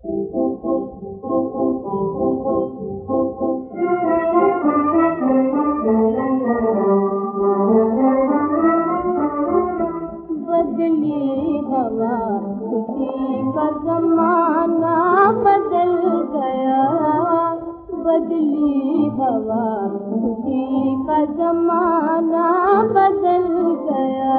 बदली हवा खुशी का ज़माना बदल गया, बदली हवा खुशी का ज़माना बदल गया।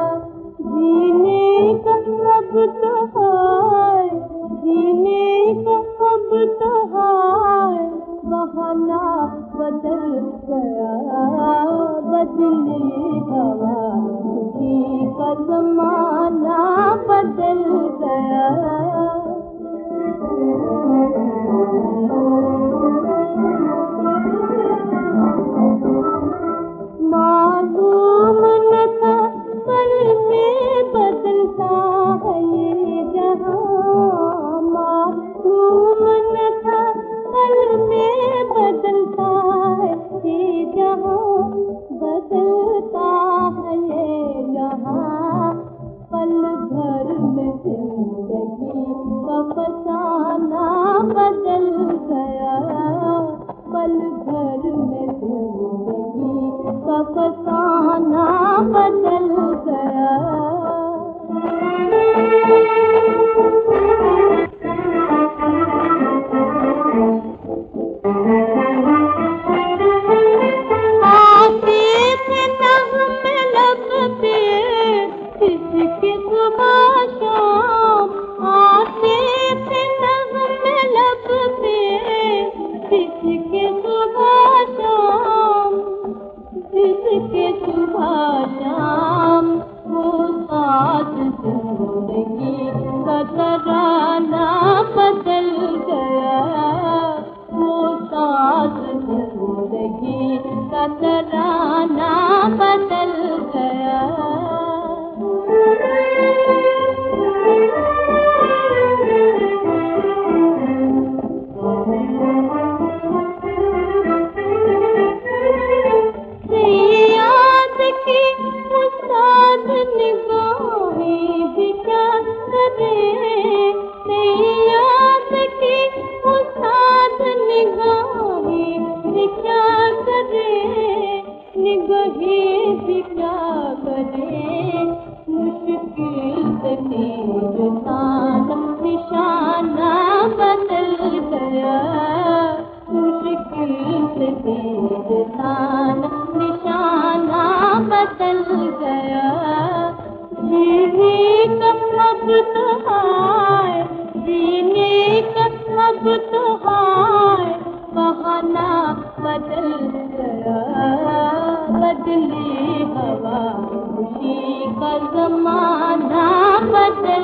जीने का अब तो हाय, जीने का अब तो हाय, बहाना बदल गया। बदली हवा खुशी का ज़माना बदल गया। मालूम न था पल में बदलता है ये जहां, मालूम न था पल में बदलता है ये जहां, बदलता है ये जहां। पल भर में जिंदगी का फसाना बदल गया, पल भर में जिंदगी का फसाना बदल गया। किसकी सुबह शाम आते थे नग़्मे लब पे, किसकी सुबह शाम, किसकी सुबह शाम। वो साथ जिंदगी का तराना बदल गया, वो साथ जिंदगी का तराना बदल गया। याद की उस्ताद निगाहें भी क्या करें, याद की उस्ताद निगाहें भी क्या करें, निगाहें भी क्या करें। मुश्किल से तीर-तान निशाना बदल गया, मुश्किल से तीर-तान निशाना बदल गया। जीने का अब तो हाय, जीने का अब तो हाय, बहाना बदल गया। बदली हवा खुशी का ज़माना बदल